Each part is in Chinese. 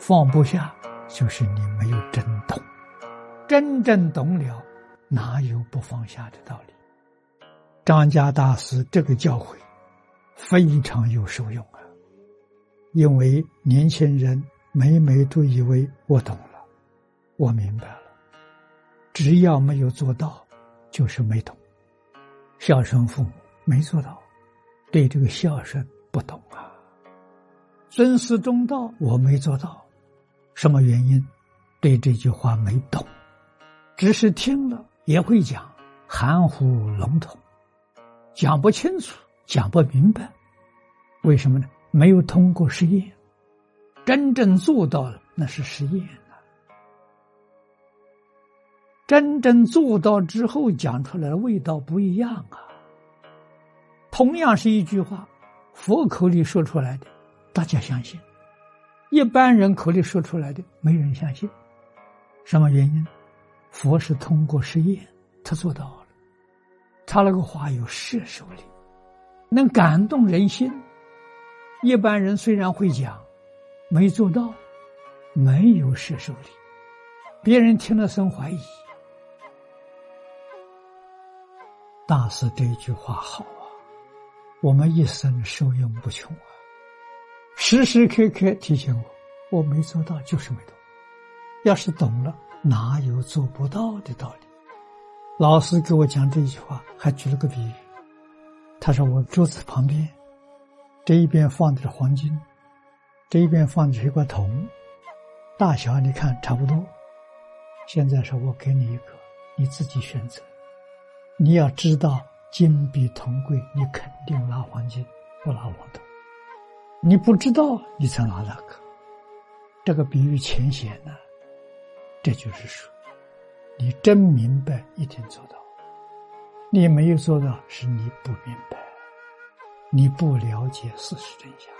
放不下，就是你没有真懂。真正懂了，哪有不放下的道理？张家大师这个教诲非常有受用啊！因为年轻人每都以为我懂了，我明白了，只要没有做到，就是没懂。孝顺父母没做到，对这个孝顺不懂啊。尊师重道我没做到，什么原因？对这句话没懂，只是听了也会讲，含糊笼统，讲不清楚，讲不明白。为什么呢？没有通过实验，真正做到了那是实验啊。真正做到之后讲出来的味道不一样啊。同样是一句话，佛口里说出来的大家相信，一般人口里说出来的没人相信。什么原因？佛是通过实验，他做到了，他那个话有摄受力，能感动人心。一般人虽然会讲，没做到，没有摄受力，别人听了生怀疑。大师这一句话好啊，我们一生受用不穷啊，时时刻刻提醒我没做到就是没懂。要是懂了，哪有做不到的道理？老师给我讲这句话，还举了个比喻。他说我桌子旁边，这一边放的是黄金，这一边放的是一块铜，大小你看差不多。现在说我给你一个，你自己选择。你要知道金比铜贵，你肯定拿黄金，不拿黄铜。你不知道，你才拿那个。这个比喻浅显呢，这就是说，你真明白一定做到，你没有做到是你不明白，你不了解事实真相。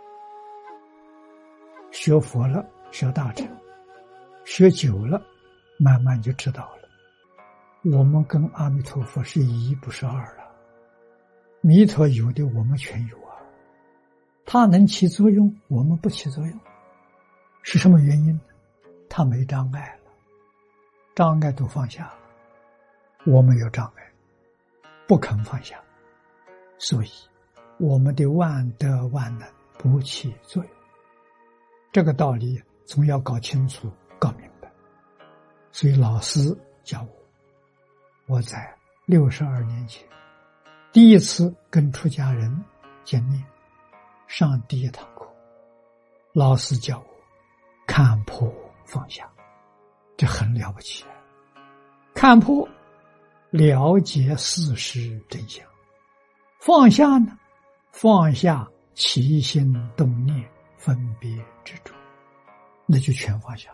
学佛了，学大乘，学久了，慢慢就知道了。我们跟阿弥陀佛是一不是二了，弥陀有的我们全有啊，他能起作用，我们不起作用，是什么原因呢？他没障碍了，障碍都放下了，我们有障碍，不肯放下，所以我们的万德万能不起作用。这个道理总要搞清楚搞明白。所以老师教我在62年前第一次跟出家人见面，上第一堂课，老师教我看破放下，这很了不起。看破，了解事实真相；放下呢，放下起心动念分别执着，那就全放下了。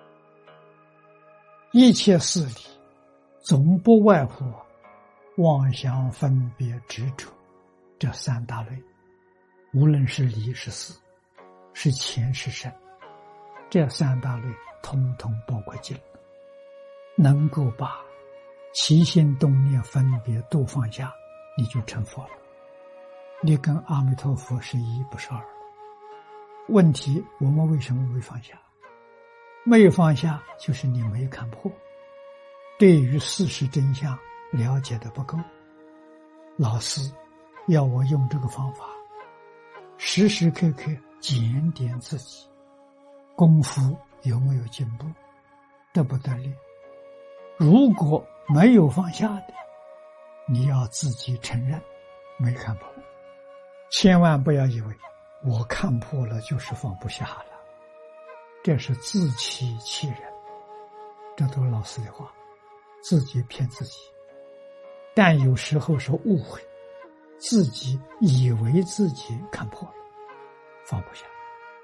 一切事理总不外乎妄想分别执着这三大类，无论是理是事，是前是身，这三大类统统包括进了。能够把起心动念分别都放下，你就成佛了，你跟阿弥陀佛是一不是二了。问题我们为什么没放下？没有放下，就是你没有看破，对于事实真相了解的不够。老师要我用这个方法，时时刻刻检点自己，功夫有没有进步，得不得力。如果没有放下的，你要自己承认没看破，千万不要以为我看破了就是放不下了，这是自欺欺人，这都是老师的话，自己骗自己。但有时候是误会，自己以为自己看破了，放不下。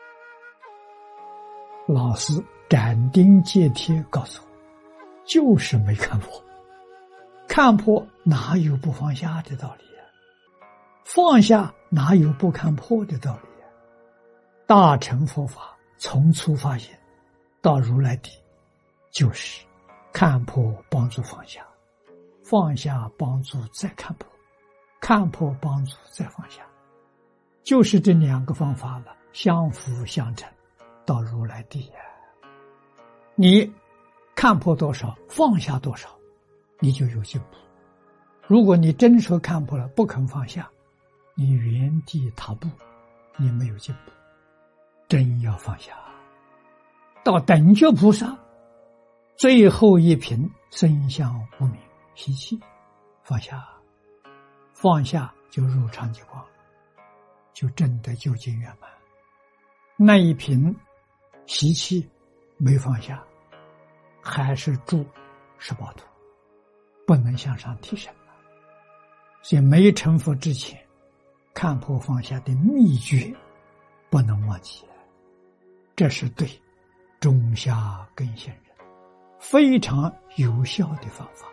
老师斩钉截铁告诉我，就是没看破。看破哪有不放下的道理啊？放下哪有不看破的道理啊？大乘佛法从初发现到如来地，就是看破帮助放下，放下帮助再看破，看破帮助再放下，就是这两个方法了，相辅相成， 到如来地呀。你看破多少，放下多少，你就有进步。如果你真说看破了，不肯放下，你原地踏步，你没有进步。真要放下，到等觉菩萨最后一品身相无明习气，放下，放下就入常寂光，就真的究竟圆满。那一品习气没放下，还是住十八度，不能向上提升了。所以没成佛之前，看破放下的秘诀不能忘记，这是对中下根性人非常有效的方法。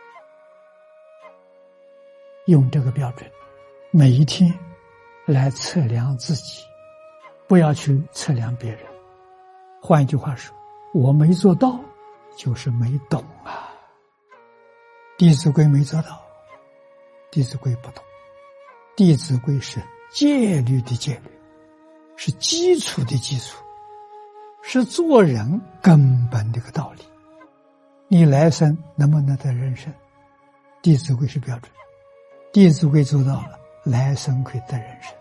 用这个标准，每一天来测量自己，不要去测量别人。换一句话说，我没做到，就是没懂啊。弟子规没做到，弟子规不懂。弟子规是戒律的戒律，是基础的基础，是做人根本的一个道理。你来生能不能得人生，弟子规是标准。弟子规做到了，来生可以得人生。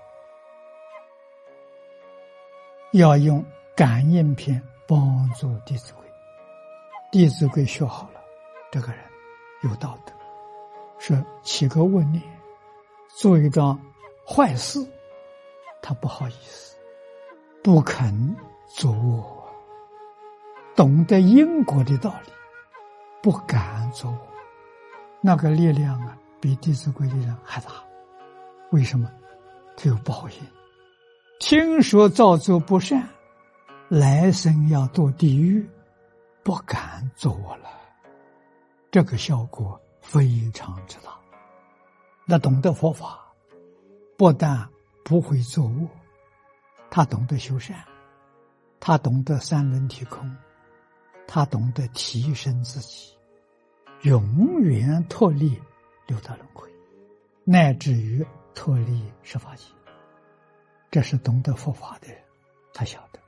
要用感应篇帮助弟子规，弟子规学好了，这个人有道德，是起个恶念，做一桩坏事，他不好意思，不肯作恶，懂得因果的道理，不敢作恶，那个力量啊，比弟子规力量还大。为什么？他有报应。听说造作不善，来生要堕地狱，不敢作恶了，这个效果非常之大。那懂得佛法，不但不会作恶，他懂得修善，他懂得三轮体空，他懂得提升自己，永远脱离六道轮回，乃至于脱离十法界。这是懂得佛法的人，他晓得。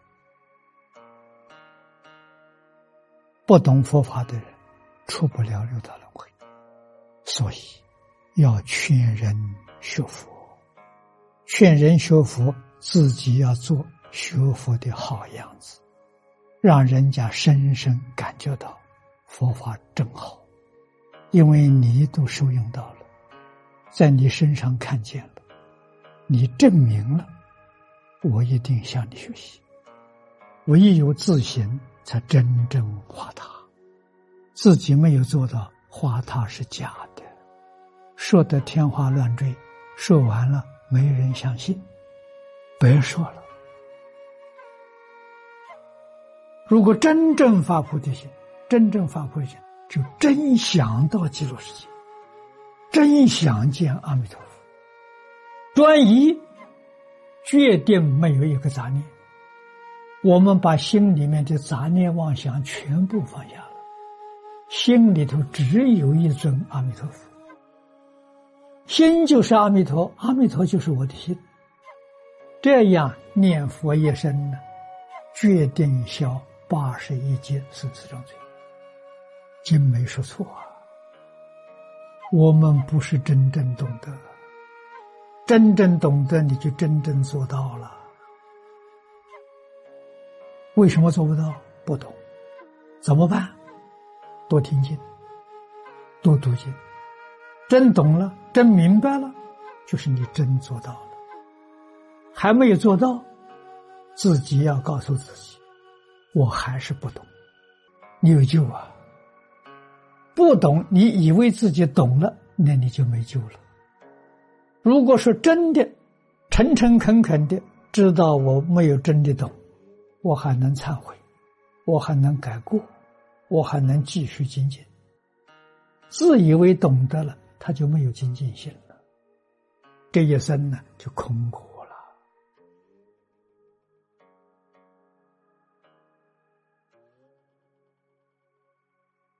不懂佛法的人出不了六道轮回，所以要劝人学佛。劝人学佛，自己要做学佛的好样子，让人家深深感觉到佛法真好，因为你都受用到了，在你身上看见了，你证明了，我一定向你学习。唯有自省，才真正化他。自己没有做到，化他是假的，说得天花乱坠，说完了没人相信，白说了。如果真正发菩提心，真正发菩提心，就真想到极乐世界，真想见阿弥陀佛，专一，决定没有一个杂念。我们把心里面的杂念妄想全部放下了，心里头只有一尊阿弥陀佛，心就是阿弥陀，阿弥陀就是我的心。这样念佛一生呢，决定消81劫生死重罪。经没说错啊，我们不是真正懂得，真正懂得你就真正做到了。为什么做不到？不懂。怎么办？多听经，多读经。真懂了，真明白了，就是你真做到了。还没有做到，自己要告诉自己，我还是不懂。你有救啊。不懂，你以为自己懂了，那你就没救了。如果说真的诚诚恳恳的知道我没有真的懂，我还能忏悔，我还能改过，我还能继续精进。自以为懂得了，他就没有精进性了，这一生呢就空过。